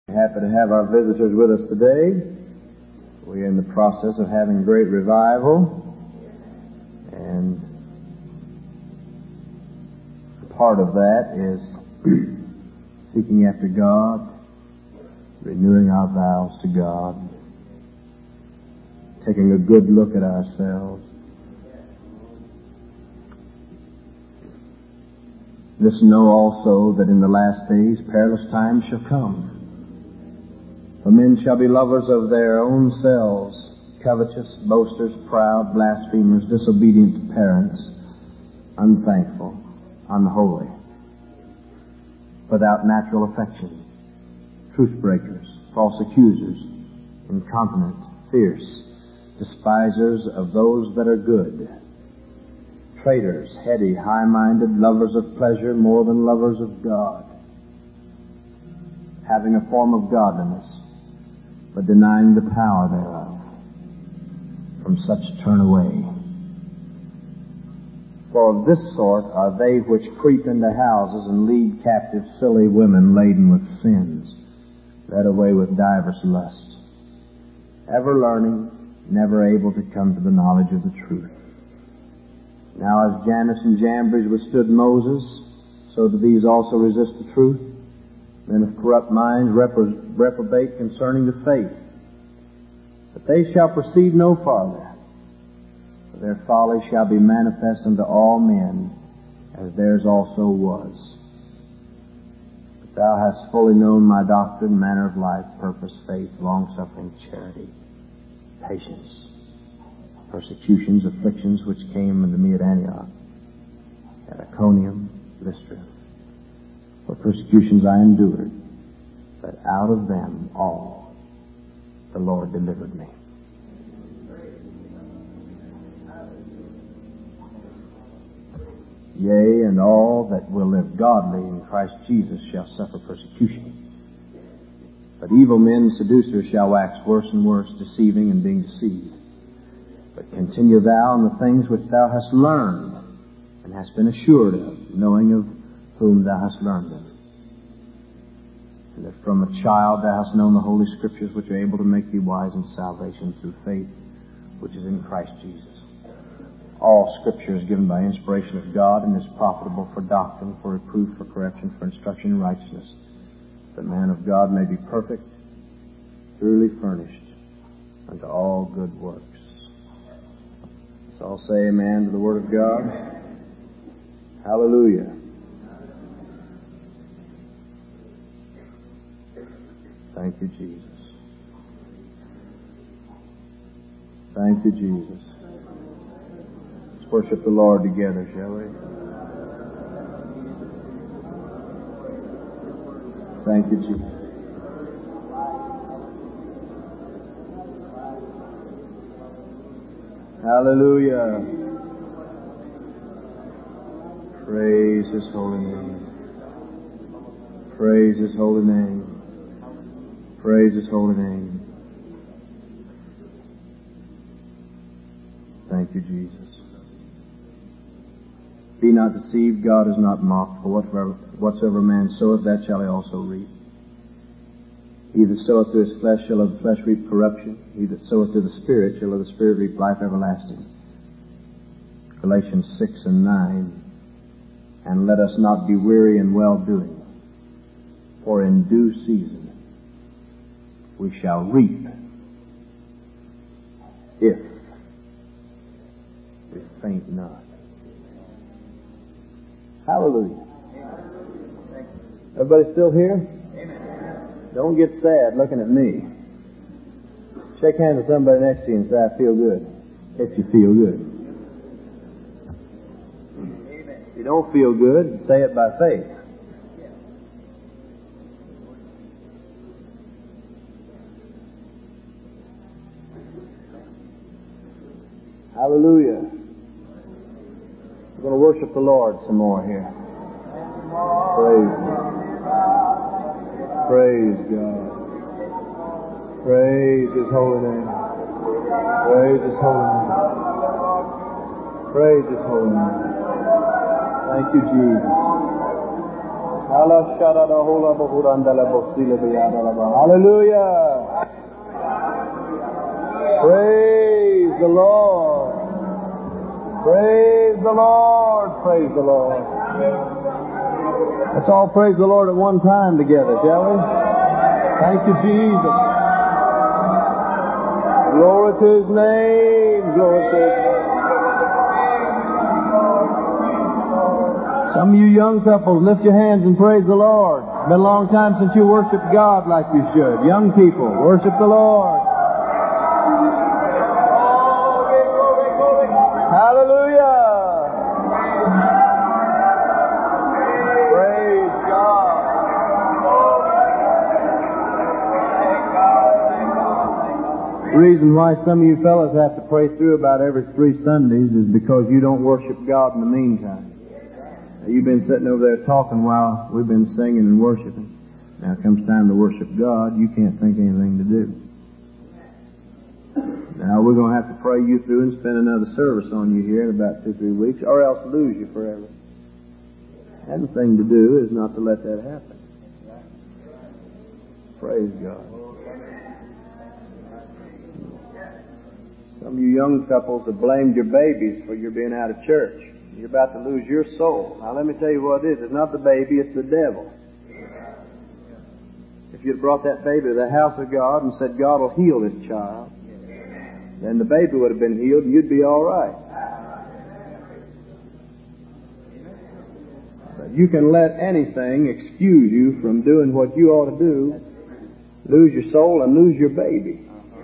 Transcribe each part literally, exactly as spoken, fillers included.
Happy to have our visitors with us today. We are in the process of having great revival, and part of that is seeking after God, renewing our vows to God, taking a good look at ourselves. This know also that in the last days perilous times shall come. For men shall be lovers of their own selves, covetous, boasters, proud, blasphemers, disobedient to parents, unthankful, unholy, without natural affection, truce breakers, false accusers, incontinent, fierce, despisers of those that are good, traitors, heady, high-minded, lovers of pleasure more than lovers of God, having a form of godliness, but denying the power thereof. From such turn away. For of this sort are they which creep into houses and lead captive silly women laden with sins, led away with divers lusts, ever learning, never able to come to the knowledge of the truth. Now as Jannes and Jambres withstood Moses, so do these also resist the truth. Men of corrupt minds repro- reprobate concerning the faith. But they shall proceed no farther, for their folly shall be manifest unto all men, as theirs also was. But thou hast fully known my doctrine, manner of life, purpose, faith, long-suffering, charity, patience, persecutions, afflictions, which came unto me at Antioch, at Iconium, Lystra. For persecutions I endured, but out of them all the Lord delivered me. Yea, and all that will live godly in Christ Jesus shall suffer persecution. But evil men, seducers, shall wax worse and worse, deceiving and being deceived. But continue thou in the things which thou hast learned, and hast been assured of, knowing of whom thou hast learned them. And that from a child thou hast known the Holy Scriptures, which are able to make thee wise in salvation through faith, which is in Christ Jesus. All Scripture is given by inspiration of God, and is profitable for doctrine, for reproof, for correction, for instruction in righteousness, that the man of God may be perfect, truly furnished unto all good works. So I'll say amen to the Word of God. Hallelujah. Thank you, Jesus. Thank you, Jesus. Let's worship the Lord together, shall we? Thank you, Jesus. Hallelujah. Praise His holy name. Praise His holy name. Praise His holy name. Thank you, Jesus. Be not deceived, God is not mocked, for whatsoever, whatsoever man soweth, that shall he also reap. He that soweth to his flesh shall of the flesh reap corruption. He that soweth to the Spirit shall of the Spirit reap life everlasting. Galatians six and nine. And let us not be weary in well-doing, for in due season we shall reap if we faint not. Hallelujah. Everybody still here? Amen. Don't get sad looking at me. Shake hands with somebody next to you and say, I feel good. If you feel good. Amen. If you don't feel good, say it by faith. Hallelujah. We're going to worship the Lord some more here. Praise God. Praise God. Praise His holy name. Praise His holy name. Praise His holy name. Thank you, Jesus. Hallelujah. Praise the Lord. Praise the Lord. Praise the Lord. Let's all praise the Lord at one time together, shall we? Thank you, Jesus. Glory to His name. Glory to His name. Some of you young couples, lift your hands and praise the Lord. It's been a long time since you worshiped God like you should. Young people, worship the Lord. Hallelujah. Praise God. The reason why some of you fellas have to pray through about every three Sundays is because you don't worship God in the meantime. You've been sitting over there talking while we've been singing and worshiping. Now it comes time to worship God, you can't think of anything to do. Now we're going to have to pray you through and spend another service on you here in about two, three weeks, or else lose you forever. And the thing to do is not to let that happen. Praise God. Some of you young couples have blamed your babies for your being out of church. You're about to lose your soul. Now let me tell you what it is. It's not the baby, it's the devil. If you'd brought that baby to the house of God and said, God will heal this child, then the baby would have been healed and you'd be all right. But you can let anything excuse you from doing what you ought to do, lose your soul and lose your baby.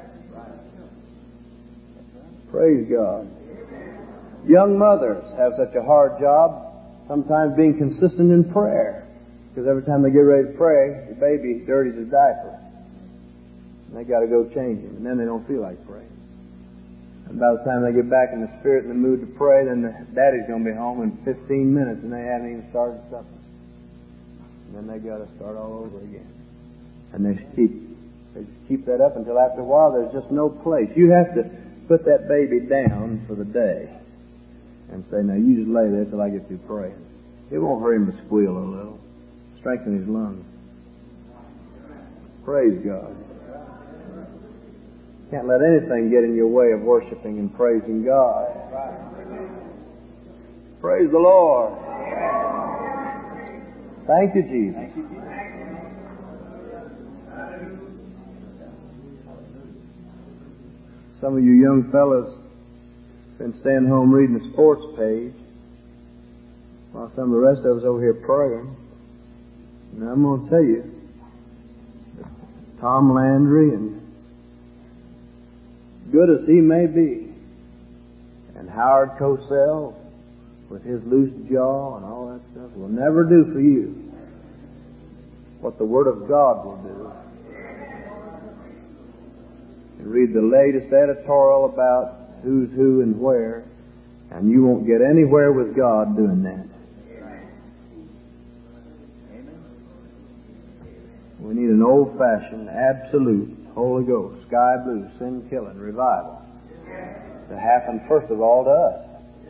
Praise God. Young mothers have such a hard job, sometimes being consistent in prayer. Because every time they get ready to pray, the baby dirties his diaper. And they got to go change him. And then they don't feel like praying. And by the time they get back in the spirit and the mood to pray, then the daddy's going to be home in fifteen minutes and they haven't even started supper. And then they got to start all over again. And they just keep, they just keep that up until after a while there's just no place. You have to put that baby down for the day. And say, now you just lay there till I get through praying. It won't hurt him to squeal a little. Strengthen his lungs. Praise God. Can't let anything get in your way of worshiping and praising God. Praise the Lord. Thank you, Jesus. Some of you young fellas been staying home reading the sports page while some of the rest of us over here praying. And I'm going to tell you, Tom Landry, and good as he may be, and Howard Cosell with his loose jaw and all that stuff will never do for you what the Word of God will do. You read the latest editorial about who's who and where, and you won't get anywhere with God doing that. We need an old-fashioned, absolute, Holy Ghost, sky blue, sin-killing revival to happen first of all to us.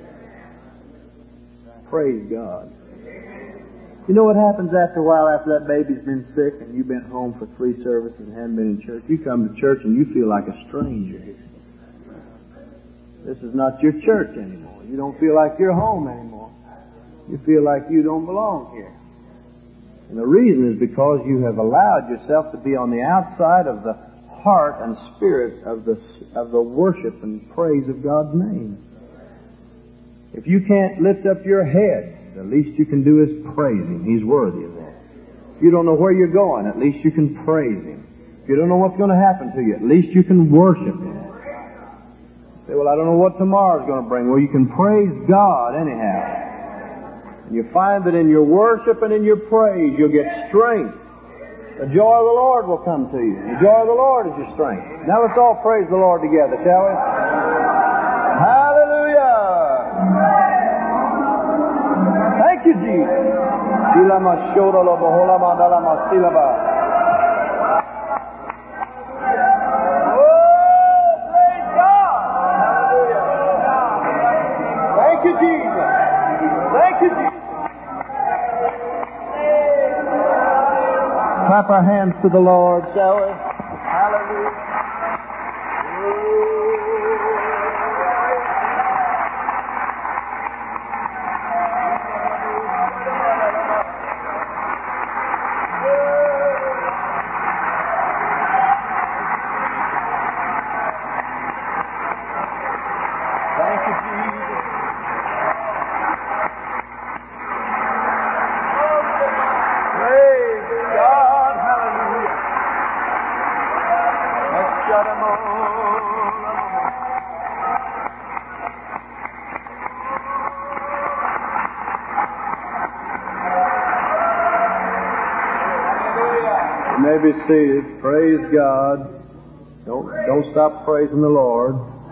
Praise God. You know what happens after a while after that baby's been sick and you've been home for three services and haven't been in church? You come to church and you feel like a stranger here. This is not your church anymore. You don't feel like you're home anymore. You feel like you don't belong here. And the reason is because you have allowed yourself to be on the outside of the heart and spirit of the of the worship and praise of God's name. If you can't lift up your head, the least you can do is praise Him. He's worthy of that. If you don't know where you're going, at least you can praise Him. If you don't know what's going to happen to you, at least you can worship Him. Say, well, I don't know what tomorrow's going to bring. Well, you can praise God anyhow. And you find that in your worship and in your praise, you'll get strength. The joy of the Lord will come to you. The joy of the Lord is your strength. Now let's all praise the Lord together, shall we? Hallelujah! Thank you, Jesus. Thank you, Jesus. Thank you, Jesus. clap our hands to the Lord, shall we? Hallelujah. Thank you, Jesus. Praise God. Hallelujah. Let's shut them all. You may be seated. Praise God. Don't, don't stop praising the Lord.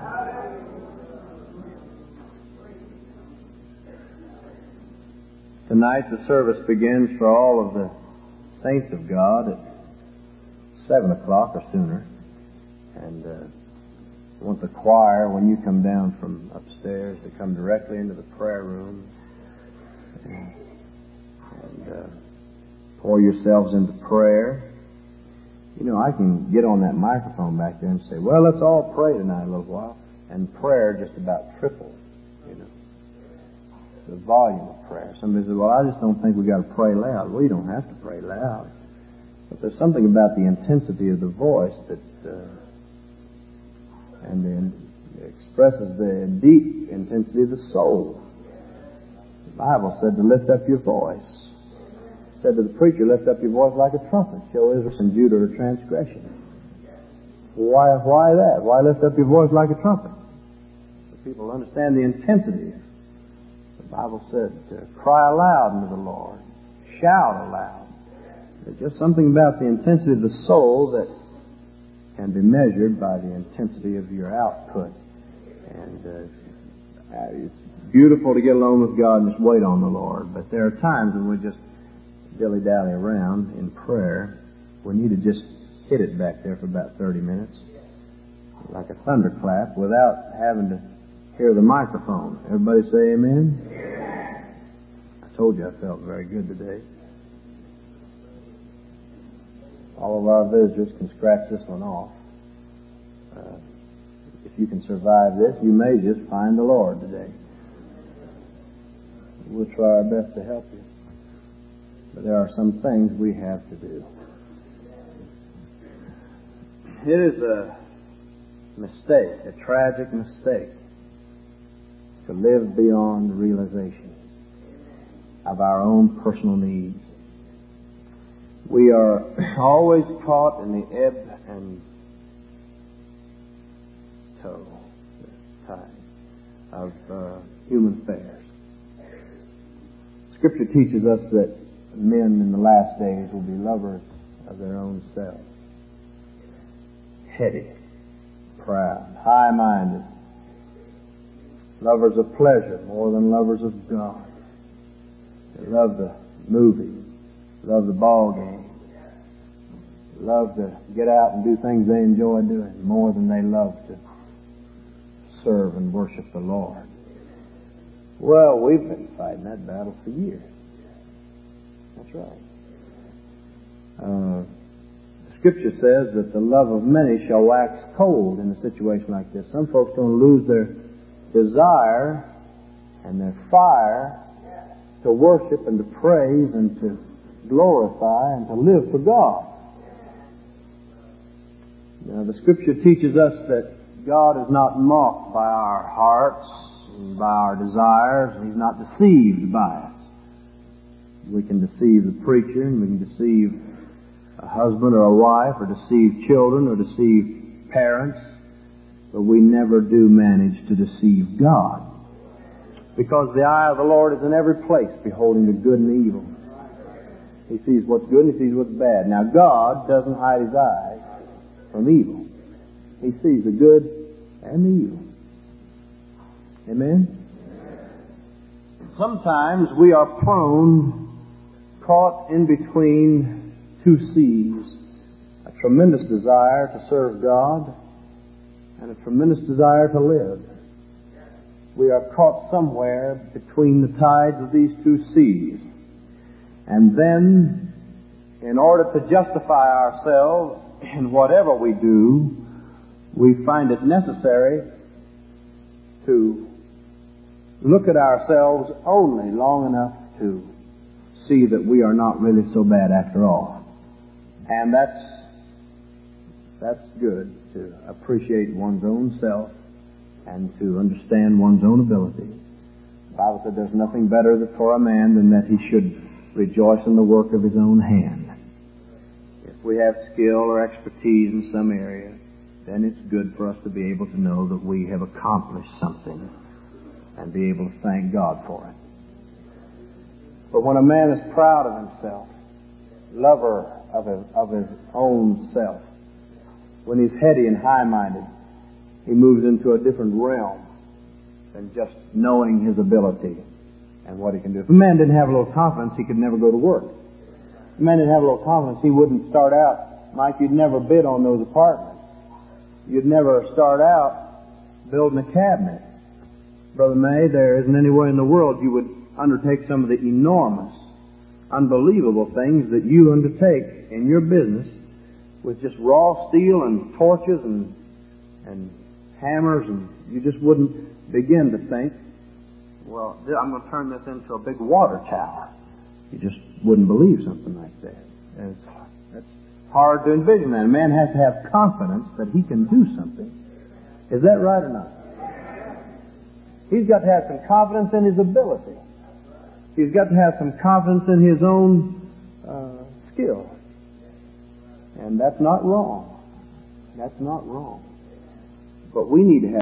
Tonight the service begins for all of the saints of God at seven o'clock or sooner. And uh, I want the choir, when you come down from upstairs, to come directly into the prayer room and, and uh, pour yourselves into prayer. You know, I can get on that microphone back there and say, well, let's all pray tonight a little while. And prayer just about triples, you know, the volume of prayer. Somebody says, well, I just don't think we got to pray loud. Well, you don't have to pray loud. But there's something about the intensity of the voice that, uh, and then expresses the deep intensity of the soul. The Bible said to lift up your voice. Said to the preacher, lift up your voice like a trumpet, show Israel and Judah a transgression. Why, why that? Why lift up your voice like a trumpet? So people understand the intensity. The Bible said to cry aloud unto the Lord, shout aloud. There's just something about the intensity of the soul that can be measured by the intensity of your output. And uh, it's beautiful to get alone with God and just wait on the Lord, but there are times when we just dilly-dally around in prayer. We need to just hit it back there for about thirty minutes, like a thunderclap, without having to hear the microphone. Everybody say amen? I told you I felt very good today. All of our visitors can scratch this one off. Uh, if you can survive this, you may just find the Lord today. We'll try our best to help you. But there are some things we have to do. It is a mistake, a tragic mistake, to live beyond the realization of our own personal needs. We are always caught in the ebb and flow, the tide of uh, human affairs. Scripture teaches us that men in the last days will be lovers of their own selves, heady, proud, high-minded, lovers of pleasure more than lovers of God. They love the movie, love the ball game, love to get out and do things they enjoy doing more than they love to serve and worship the Lord. Well, we've been fighting that battle for years. That's right. Uh, Scripture says that the love of many shall wax cold in a situation like this. Some folks are going to lose their desire and their fire to worship and to praise and to glorify and to live for God. Now, the Scripture teaches us that God is not mocked by our hearts and by our desires, and He's not deceived by us. We can deceive the preacher, and we can deceive a husband or a wife, or deceive children, or deceive parents, but we never do manage to deceive God. Because the eye of the Lord is in every place, beholding the good and evil. He sees what's good and He sees what's bad. Now, God doesn't hide His eyes from evil. He sees the good and the evil. Amen? Sometimes we are prone, caught in between two seas, a tremendous desire to serve God and a tremendous desire to live. We are caught somewhere between the tides of these two seas. And then in order to justify ourselves in whatever we do, we find it necessary to look at ourselves only long enough to see that we are not really so bad after all. And that's that's good, to appreciate one's own self and to understand one's own ability. The Bible said there's nothing better for a man than that he should rejoice in the work of his own hand. If we have skill or expertise in some area, then it's good for us to be able to know that we have accomplished something and be able to thank God for it. But when a man is proud of himself, lover of his, of his own self, when he's heady and high-minded, he moves into a different realm than just knowing his ability and what he can do. If a man didn't have a little confidence, he could never go to work. If a man didn't have a little confidence, he wouldn't start out. Mike, you'd never bid on those apartments. You'd never start out building a cabinet. Brother May, there isn't anywhere in the world you would undertake some of the enormous, unbelievable things that you undertake in your business with just raw steel and torches and and hammers, and you just wouldn't begin to think, well, I'm going to turn this into a big water tower. You just wouldn't believe something like that. And it's, it's hard to envision that. A man has to have confidence that he can do something. Is that right or not? He's got to have some confidence in his ability. He's got to have some confidence in his own uh, skill. And that's not wrong. That's not wrong. But we need to have